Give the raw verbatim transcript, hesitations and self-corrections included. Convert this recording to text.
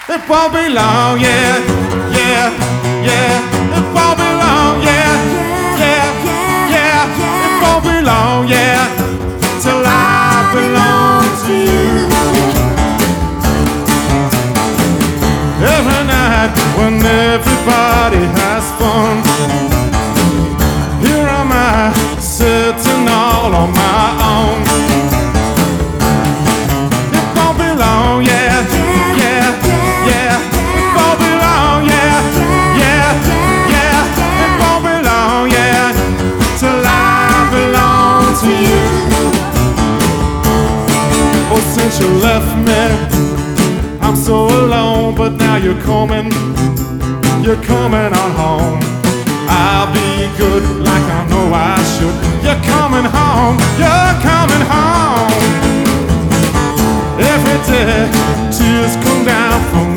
It won't be long, yeah, yeah, yeah. It won't be long, yeah, yeah, yeah. It won't be long, yeah, till I belong to you. Every night when everybody has fun, here am I sitting all on my own. It won't be long, yeah, yeah, yeah. It won't be long, yeah, yeah, yeah. It won't be long, yeah, till I belong to you. Oh, since you left me, I'm so alone, but now you're coming, you're coming on home. I'll be good like I know I should. You're coming home, you're coming home. Every day, tears come down from